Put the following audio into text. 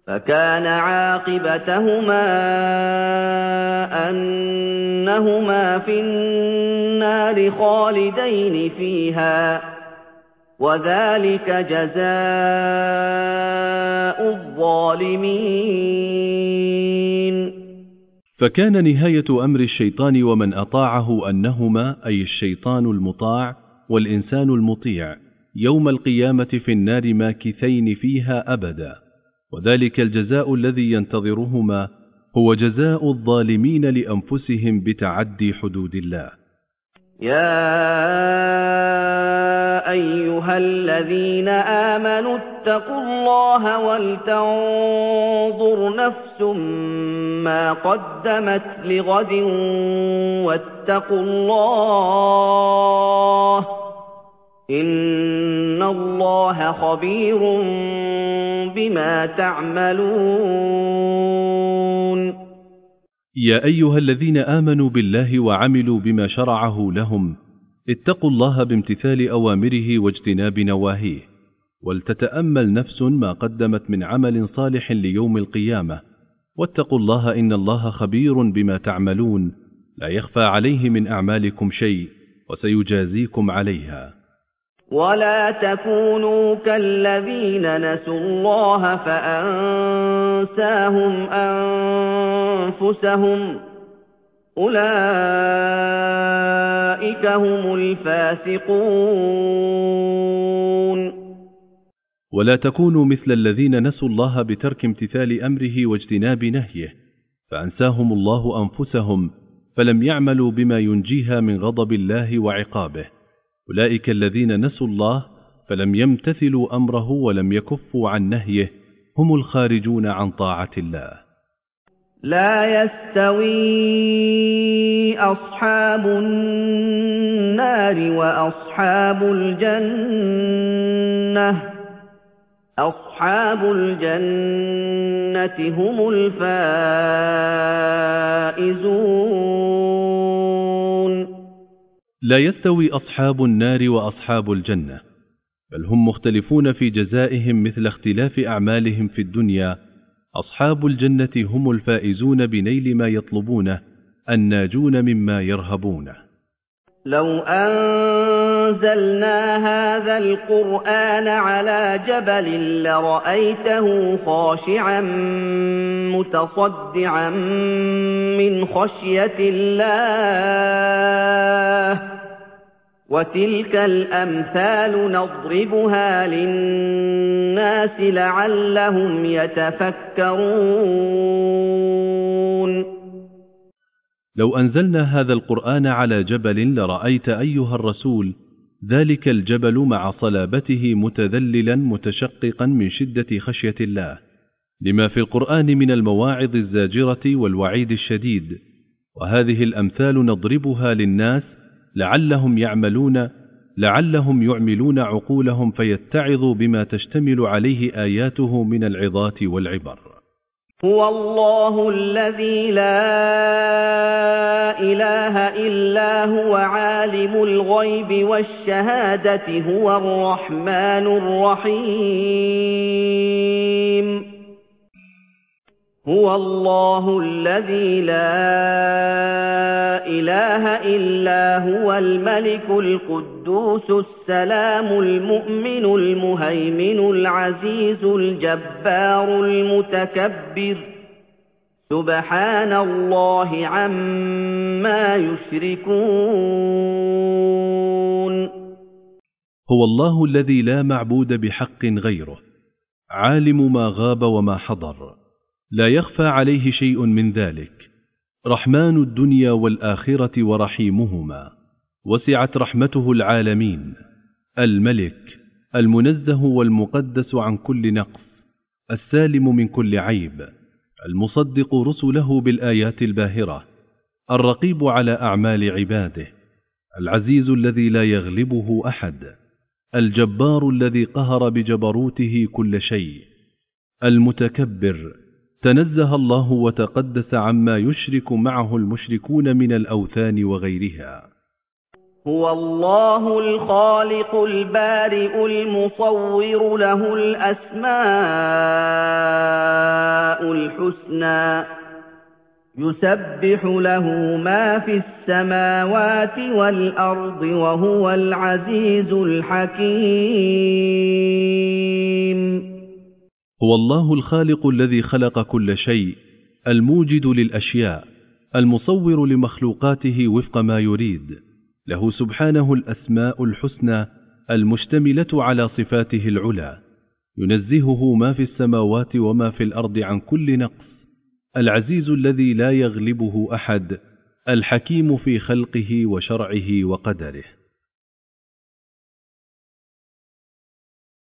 فكان عاقبتهما أنهما في النار خالدين فيها وذلك جزاء الظالمين. فكان نهاية أمر الشيطان ومن أطاعه أنهما أي الشيطان المطاع والإنسان المطيع يوم القيامة في النار ماكثين فيها أبدا، وذلك الجزاء الذي ينتظرهما هو جزاء الظالمين لأنفسهم بتعدي حدود الله. يا أيها الذين آمنوا اتقوا الله ولتنظر نفس ما قدمت لغد واتقوا الله إن الله خبير بما تعملون. يا أيها الذين آمنوا بالله وعملوا بما شرعه لهم اتقوا الله بامتثال أوامره واجتناب نواهيه، ولتتأمل نفس ما قدمت من عمل صالح ليوم القيامة، واتقوا الله إن الله خبير بما تعملون لا يخفى عليه من أعمالكم شيء وسيجازيكم عليها. ولا تكونوا كالذين نسوا الله فأنساهم أنفسهم أولئك هم الفاسقون. ولا تكونوا مثل الذين نسوا الله بترك امتثال أمره واجتناب نهيه فأنساهم الله أنفسهم فلم يعملوا بما ينجيها من غضب الله وعقابه، أولئك الذين نسوا الله فلم يمتثلوا أمره ولم يكفوا عن نهيه هم الخارجون عن طاعة الله. لا يستوي أصحاب النار وأصحاب الجنة، أصحاب الجنة هم الفائزون. لا يستوي أصحاب النار وأصحاب الجنة، بل هم مختلفون في جزائهم مثل اختلاف أعمالهم في الدنيا. أصحاب الجنة هم الفائزون بنيل ما يطلبونه الناجون مما يرهبونه. لو أنزلنا هذا القرآن على جبل لرأيته خاشعا متصدعا من خشية الله وتلك الأمثال نضربها للناس لعلهم يتفكرون. لو أنزلنا هذا القرآن على جبل لرأيت أيها الرسول ذلك الجبل مع صلابته متذللا متشققا من شدة خشية الله، لما في القرآن من المواعظ الزاجرة والوعيد الشديد، وهذه الأمثال نضربها للناس لعلهم يعملون عقولهم فيتعظوا بما تشتمل عليه آياته من العظات والعبر. هو الله الذي لا إله إلا هو عالم الغيب والشهادة هو الرحمن الرحيم. هو الله الذي لا إله إلا هو الملك القدوس السلام المؤمن المهيمن العزيز الجبار المتكبر سبحان الله عما يشركون. هو الله الذي لا معبود بحق غيره، عالم ما غاب وما حضر، لا يخفى عليه شيء من ذلك، رحمن الدنيا والآخرة ورحيمهما، وسعت رحمته العالمين، الملك المنزه والمقدس عن كل نقص، السالم من كل عيب، المصدق رسله بالآيات الباهرة، الرقيب على أعمال عباده، العزيز الذي لا يغلبه أحد، الجبار الذي قهر بجبروته كل شيء، المتكبر تنزه الله وتقدس عما يشرك معه المشركون من الأوثان وغيرها. هو الله الخالق البارئ المصور له الأسماء الْحُسْنَىٰ يُسَبِّحُ لَهُ مَا فِي السَّمَاوَاتِ وَالْأَرْضِ وَهُوَ الْعَزِيزُ الْحَكِيمُ هو الله الخالق الذي خلق كل شيء، الموجد للأشياء، المصور لمخلوقاته وفق ما يريد. له سبحانه الأسماء الحسنى المشتملة على صفاته العلى، ينزهه ما في السماوات وما في الأرض عن كل نقص، العزيز الذي لا يغلبه أحد، الحكيم في خلقه وشرعه وقدره.